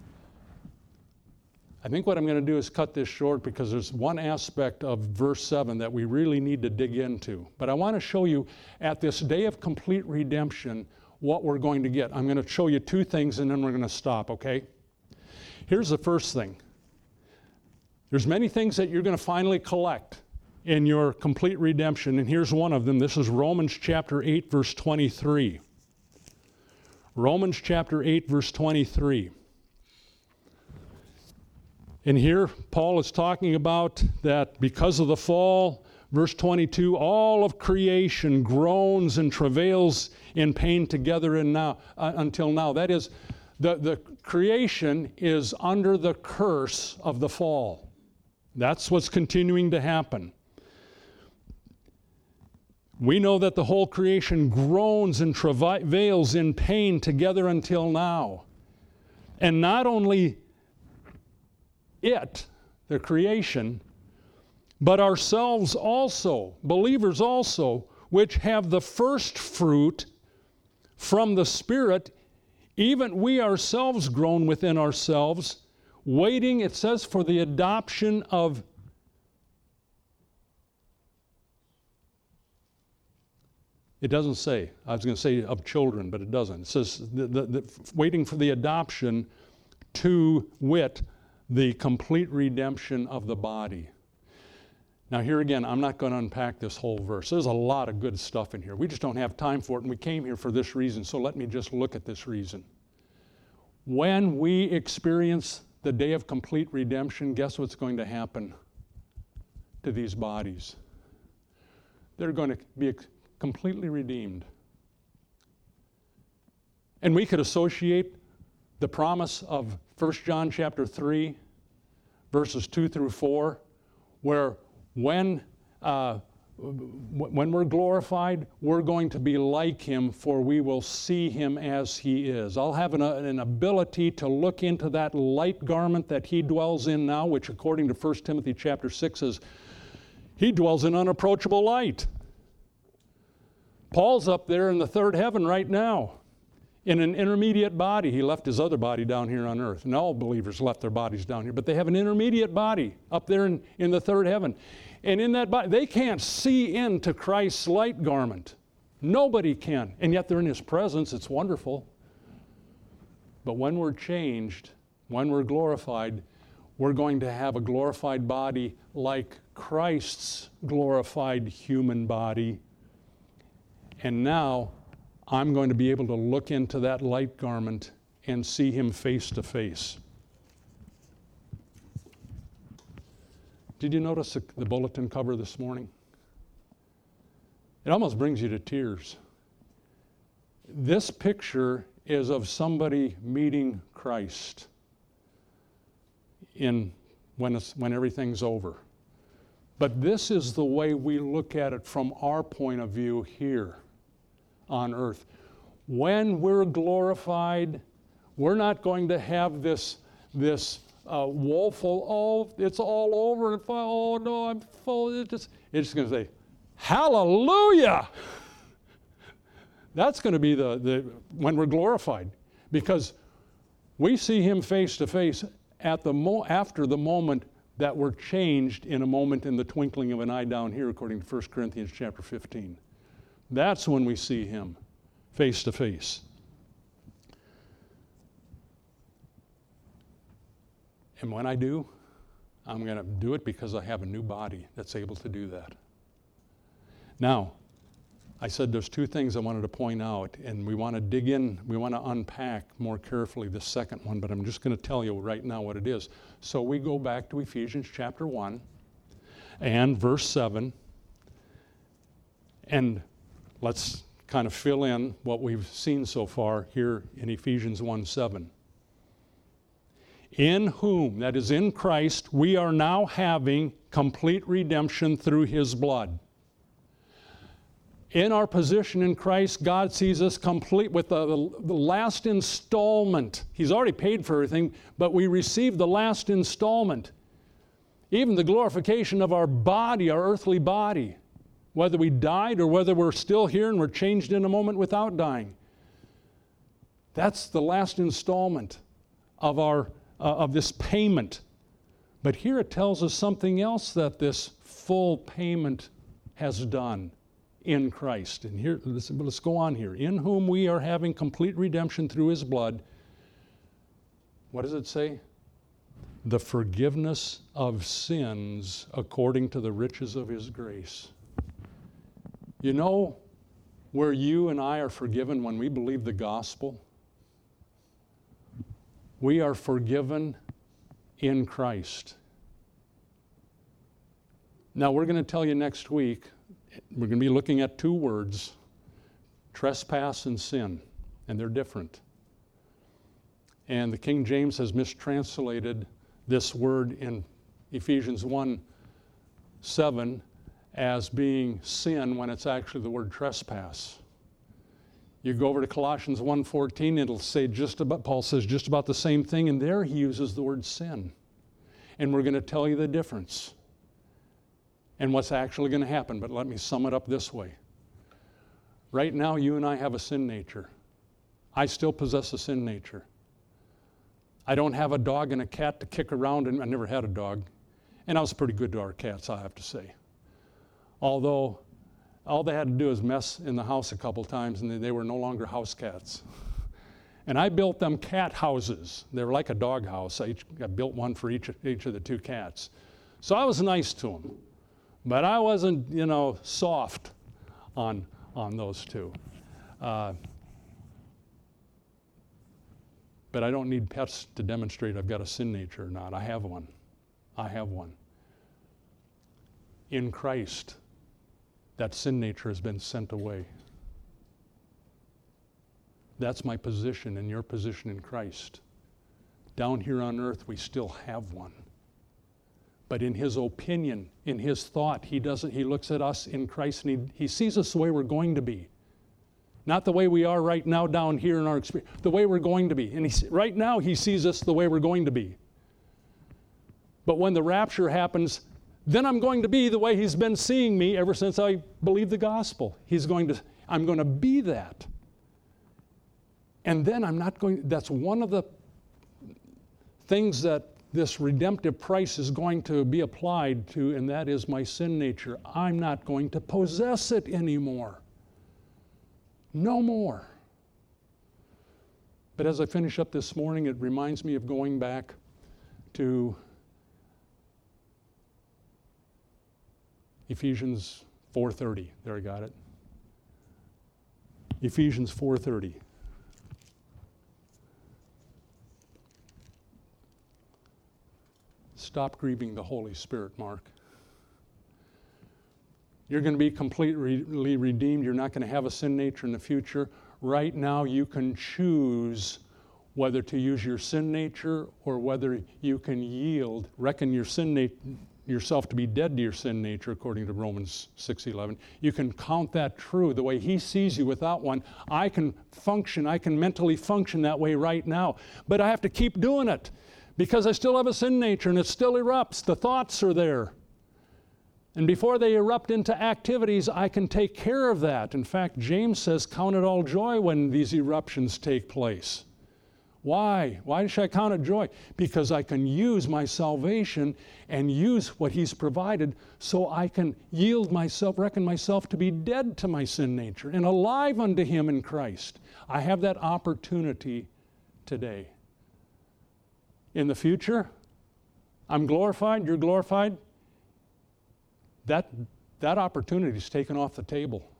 I think what I'm going to do is cut this short, because there's one aspect of verse seven that we really need to dig into. But I want to show you at this day of complete redemption what we're going to get. I'm going to show you two things and then we're going to stop, okay? Here's the first thing. There's many things that you're going to finally collect in your complete redemption, and here's one of them. This is Romans chapter eight, verse twenty-three. Romans chapter eight, verse twenty-three. And here, Paul is talking about that because of the fall, verse twenty-two, all of creation groans and travails in pain together and now, uh, until now. That is, the, the creation is under the curse of the fall. That's what's continuing to happen. We know that the whole creation groans and travails in pain together until now. And not only it, the creation, but ourselves also, believers also, which have the first fruit from the Spirit, even we ourselves groan within ourselves, waiting, it says, for the adoption of It doesn't say. I was going to say of children, but it doesn't. It says the, the, the, waiting for the adoption, to wit, the complete redemption of the body. Now here again, I'm not going to unpack this whole verse. There's a lot of good stuff in here. We just don't have time for it, and we came here for this reason, so let me just look at this reason. When we experience the day of complete redemption, guess what's going to happen to these bodies? They're going to be completely redeemed. And we could associate the promise of First John chapter three, verses two through four, where when, uh, when we're glorified, we're going to be like him, for we will see him as he is. I'll have an, an ability to look into that light garment that he dwells in now, which according to First Timothy chapter six is, he dwells in unapproachable light. Paul's up there in the third heaven right now in an intermediate body. He left his other body down here on earth, and all believers left their bodies down here, but they have an intermediate body up there in, in the third heaven. And in that body, they can't see into Christ's light garment. Nobody can, and yet they're in his presence. It's wonderful. But when we're changed, when we're glorified, we're going to have a glorified body like Christ's glorified human body. And now I'm going to be able to look into that light garment and see him face to face. Did you notice the, the bulletin cover this morning? It almost brings you to tears. This picture is of somebody meeting Christ in when, it's, when everything's over. But this is the way we look at it from our point of view here on earth. When we're glorified, we're not going to have this, this uh, woeful, oh, it's all over, oh no, I'm full. It's just, it's just going to say, hallelujah! That's going to be the, the when we're glorified, because we see him face to face at the mo- after the moment that we're changed in a moment in the twinkling of an eye down here, according to First Corinthians chapter fifteen. That's when we see him face to face. And when I do, I'm going to do it because I have a new body that's able to do that. Now, I said there's two things I wanted to point out, and we want to dig in, we want to unpack more carefully the second one, but I'm just going to tell you right now what it is. So we go back to Ephesians chapter one and verse seven, and let's kind of fill in what we've seen so far here in Ephesians one seven. In whom, that is in Christ, we are now having complete redemption through His blood. In our position in Christ, God sees us complete with the, the, the last installment. He's already paid for everything, but we receive the last installment. Even the glorification of our body, our earthly body, whether we died or whether we're still here and we're changed in a moment without dying. That's the last installment of our uh, of this payment. But here it tells us something else that this full payment has done in Christ. And here, let's, let's go on here. In whom we are having complete redemption through His blood. What does it say? The forgiveness of sins according to the riches of His grace. You know where you and I are forgiven when we believe the gospel? We are forgiven in Christ. Now we're going to tell you next week, we're going to be looking at two words, trespass and sin, and they're different. And the King James has mistranslated this word in Ephesians one seven as being sin when it's actually the word trespass. You go over to Colossians one fourteen, it'll say just about, Paul says just about the same thing, and there he uses the word sin. And we're going to tell you the difference and what's actually going to happen. But let me sum it up this way. Right now, you and I have a sin nature. I still possess a sin nature. I don't have a dog and a cat to kick around, and I never had a dog. And I was pretty good to our cats, I have to say. Although, all they had to do is mess in the house a couple times, and they were no longer house cats. And I built them cat houses. They were like a dog house. I, each, I built one for each, each of the two cats. So I was nice to them. But I wasn't, you know, soft on, on those two. Uh, but I don't need pets to demonstrate I've got a sin nature or not. I have one. I have one. In Christ, that sin nature has been sent away. That's my position and your position in Christ. Down here on earth, we still have one. But in His opinion, in His thought, He doesn't, He looks at us in Christ and He, he sees us the way we're going to be. Not the way we are right now down here in our experience, the way we're going to be. And he, right now, He sees us the way we're going to be. But when the rapture happens, then I'm going to be the way He's been seeing me ever since I believed the gospel. He's going to, I'm going to be that. And then I'm not going, that's one of the things that this redemptive price is going to be applied to, and that is my sin nature. I'm not going to possess it anymore. No more. But as I finish up this morning, it reminds me of going back to Ephesians four thirty. There, I got it. Ephesians four thirty. Stop grieving the Holy Spirit, Mark. You're going to be completely redeemed. You're not going to have a sin nature in the future. Right now, you can choose whether to use your sin nature or whether you can yield, reckon your sin nature, yourself to be dead to your sin nature, according to Romans six eleven. You can count that true. The way He sees you without one, I can function, I can mentally function that way right now. But I have to keep doing it because I still have a sin nature and it still erupts. The thoughts are there. And before they erupt into activities, I can take care of that. In fact, James says, count it all joy when these eruptions take place. Why? Why should I count it joy? Because I can use my salvation and use what He's provided so I can yield myself, reckon myself to be dead to my sin nature and alive unto Him in Christ. I have that opportunity today. In the future, I'm glorified, you're glorified. That, that opportunity is taken off the table.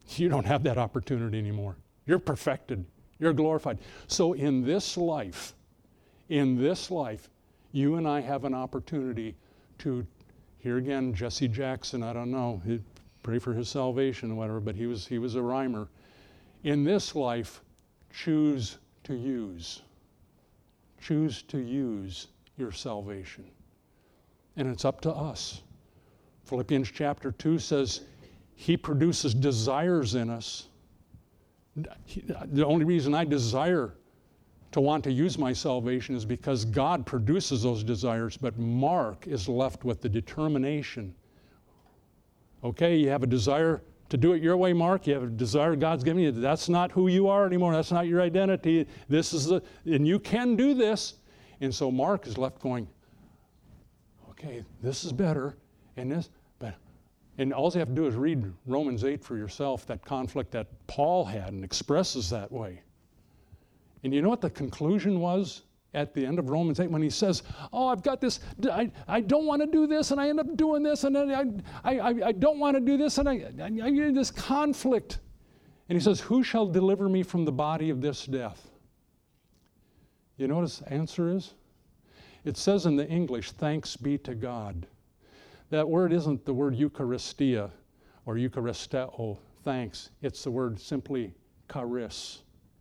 You don't have that opportunity anymore. You're perfected. You're glorified. So in this life, in this life, you and I have an opportunity to, here again, Jesse Jackson, I don't know, he'd pray for his salvation or whatever, but he was, he was a rhymer. In this life, choose to use. Choose to use your salvation. And it's up to us. Philippians chapter two says, He produces desires in us. The only reason I desire to want to use my salvation is because God produces those desires, but Mark is left with the determination. Okay, you have a desire to do it your way, Mark. You have a desire God's given you. That's not who you are anymore. That's not your identity. This is the, and you can do this. And so Mark is left going, okay, this is better, and this, but, and all you have to do is read Romans eight for yourself, that conflict that Paul had and expresses that way. And you know what the conclusion was at the end of Romans eight when he says, oh, I've got this, I, I don't want to do this, and I end up doing this, and then I, I, I don't want to do this, and I, I, I get this conflict. And he says, who shall deliver me from the body of this death? You know what his answer is? It says in the English, thanks be to God. That word isn't the word Eucharistia or Eucharisteo, thanks. It's the word simply charis,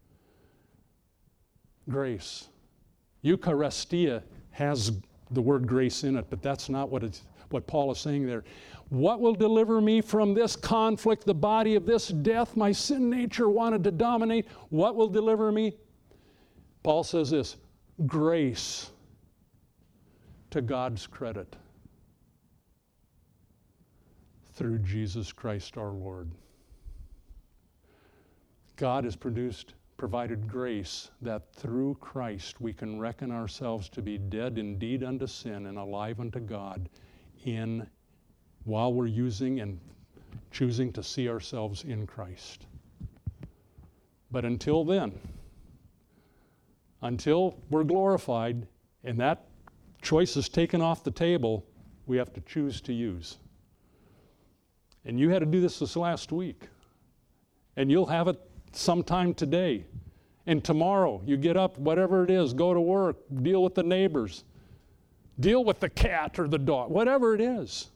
grace. Eucharistia has the word grace in it, but that's not what it's, what Paul is saying there. What will deliver me from this conflict, the body of this death my sin nature wanted to dominate? What will deliver me? Paul says this, grace to God's credit through Jesus Christ our Lord. God has produced, provided grace that through Christ we can reckon ourselves to be dead indeed unto sin and alive unto God in while we're using and choosing to see ourselves in Christ. But until then, until we're glorified and that choice is taken off the table, we have to choose to use. And you had to do this this last week. And you'll have it sometime today. And tomorrow, you get up, whatever it is, go to work, deal with the neighbors, deal with the cat or the dog, whatever it is.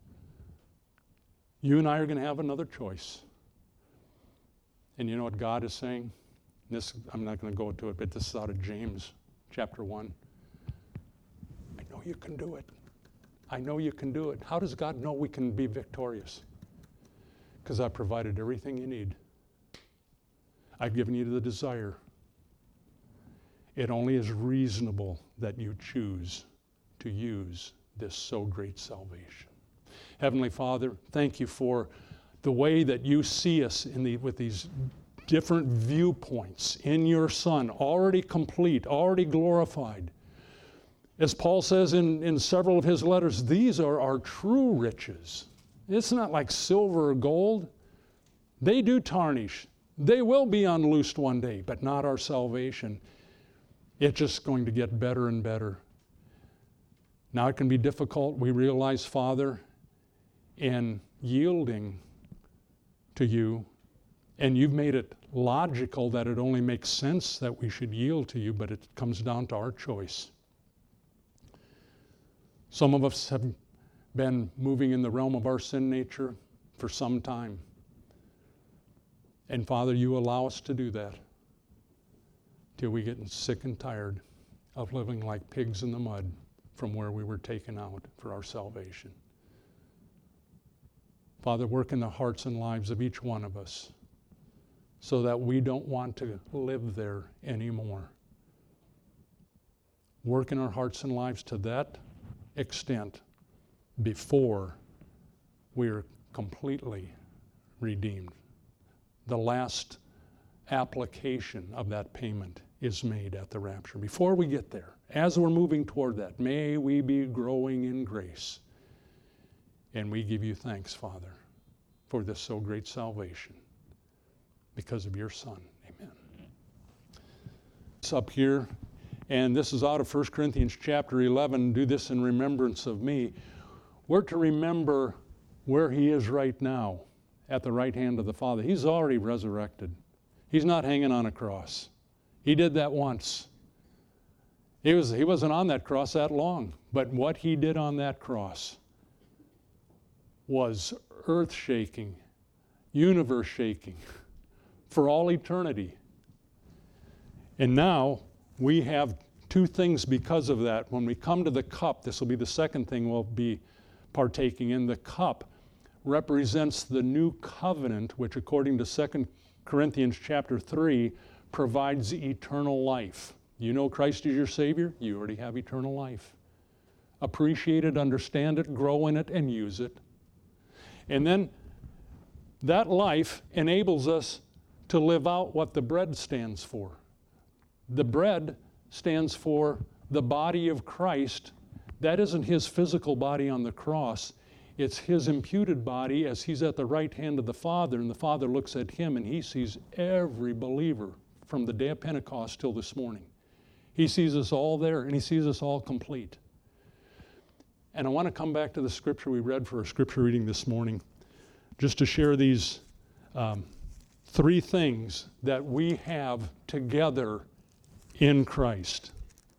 You and I are going to have another choice. And you know what God is saying? This, I'm not going to go into it, but this is out of James chapter one. I know you can do it. I know you can do it. How does God know we can be victorious? Because I've provided everything you need. I've given you the desire. It only is reasonable that you choose to use this so great salvation. Heavenly Father, thank you for the way that you see us in the, with these different viewpoints in your Son, already complete, already glorified. As Paul says in, in several of his letters, these are our true riches. It's not like silver or gold. They do tarnish. They will be unloosed one day, but not our salvation. It's just going to get better and better. Now it can be difficult, we realize, Father, in yielding to you, and you've made it logical that it only makes sense that we should yield to you, but it comes down to our choice. Some of us have been moving in the realm of our sin nature for some time. And Father, you allow us to do that till we get sick and tired of living like pigs in the mud from where we were taken out for our salvation. Father, work in the hearts and lives of each one of us so that we don't want to live there anymore. Work in our hearts and lives to that extent before we are completely redeemed. The last application of that payment is made at the rapture. Before we get there, as we're moving toward that, may we be growing in grace. And we give you thanks, Father, for this so great salvation because of your Son. Amen. It's up here, and this is out of First Corinthians chapter eleven. Do this in remembrance of me. We're to remember where he is right now at the right hand of the Father. He's already resurrected. He's not hanging on a cross. He did that once. He was, he wasn't on that cross that long, but what he did on that cross was earth-shaking, universe-shaking for all eternity. And now we have two things because of that. When we come to the cup, this will be the second thing we'll be partaking in. The cup represents the new covenant, which according to Second Corinthians chapter three, provides eternal life. You know Christ is your Savior, you already have eternal life. Appreciate it, understand it, grow in it, and use it. And then that life enables us to live out what the bread stands for. The bread stands for the body of Christ. That isn't his physical body on the cross. It's his imputed body as he's at the right hand of the Father, and the Father looks at him and he sees every believer from the day of Pentecost till this morning. He sees us all there, and he sees us all complete. And I want to come back to the scripture we read for our scripture reading this morning, just to share these um, three things that we have together in Christ.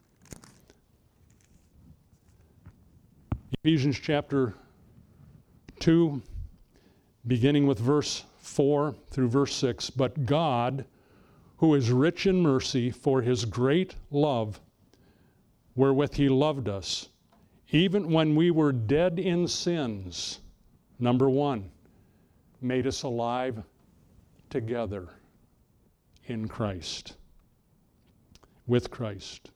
Ephesians chapter two, beginning with verse four through verse six. But God, who is rich in mercy, for his great love wherewith he loved us, even when we were dead in sins, number one, made us alive together in Christ, with Christ.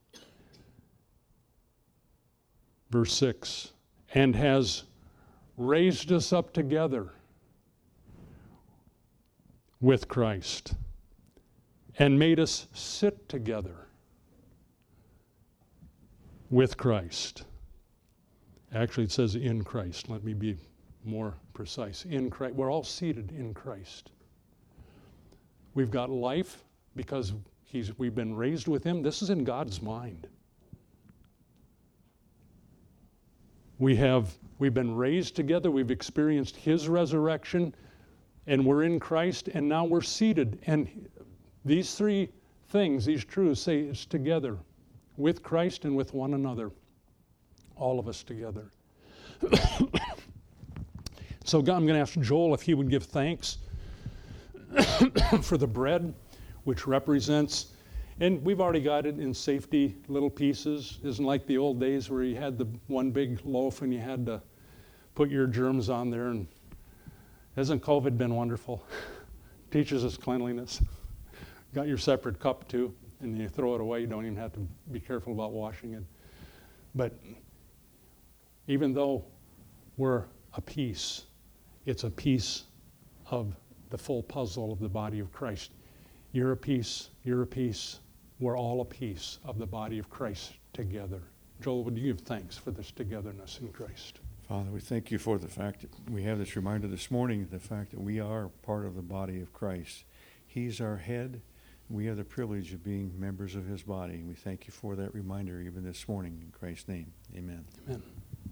Verse six, and has raised us up together with Christ, and made us sit together with Christ. Actually, it says in Christ. Let me be more precise. In Christ. We're all seated in Christ. We've got life because he's, we've been raised with him. This is in God's mind. We have, we've been raised together. We've experienced his resurrection, and we're in Christ, and now we're seated. And these three things, these truths, say it's together with Christ and with one another. All of us together. So God, I'm going to ask Joel if he would give thanks for the bread, which represents, and we've already got it in safety little pieces. Isn't like the old days where you had the one big loaf and you had to put your germs on there. And hasn't COVID been wonderful? Teaches us cleanliness. Got your separate cup too, and you throw it away. You don't even have to be careful about washing it. But even though we're a piece, it's a piece of the full puzzle of the body of Christ. You're a piece, you're a piece, we're all a piece of the body of Christ together. Joel, would you give thanks for this togetherness in Christ? Father, we thank you for the fact that we have this reminder this morning, the fact that we are part of the body of Christ. He's our head. We have the privilege of being members of his body. And we thank you for that reminder even this morning. In Christ's name, amen. Amen.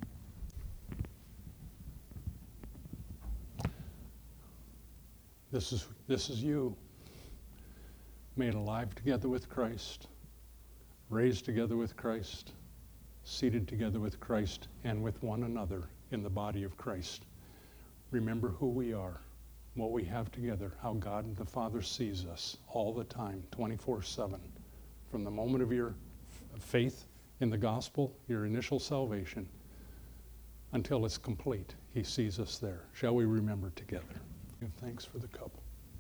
This is, this is you, made alive together with Christ, raised together with Christ, seated together with Christ, and with one another in the body of Christ. Remember who we are, what we have together, how God the Father sees us all the time, twenty-four seven. From the moment of your faith in the gospel, your initial salvation, until it's complete, he sees us there. Shall we remember together? Give thanks for the cup.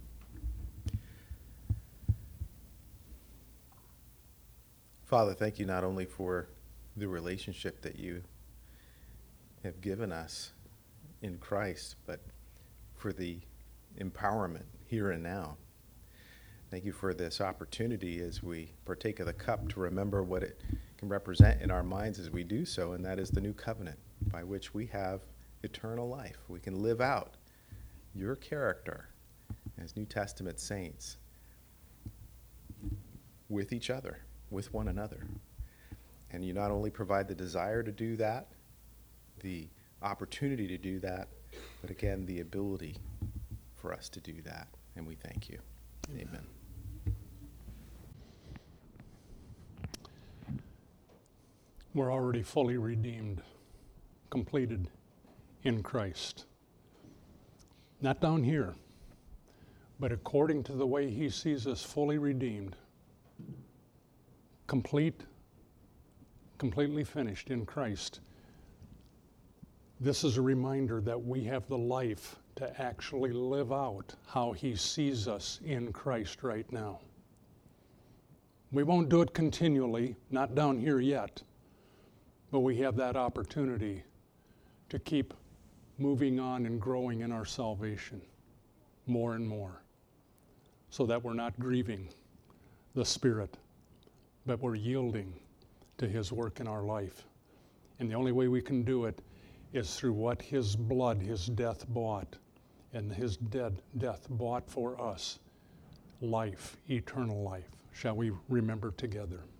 Father, thank you not only for the relationship that you have given us in Christ, but for the empowerment here and now. Thank you for this opportunity as we partake of the cup to remember what it can represent in our minds as we do so, and that is the new covenant by which we have eternal life. We can live out your character as New Testament saints with each other, with one another. And you not only provide the desire to do that, the opportunity to do that, but again, the ability for us to do that. And we thank you. Amen. We're already fully redeemed, completed in Christ. Not down here, but according to the way he sees us, fully redeemed, complete, completely finished in Christ. This is a reminder that we have the life to actually live out how he sees us in Christ right now. We won't do it continually, not down here yet, but we have that opportunity to keep moving on and growing in our salvation more and more, so that we're not grieving the Spirit, but we're yielding to his work in our life. And the only way we can do it is through what his blood, his death bought, and his dead death bought for us, life, eternal life. Shall we remember together?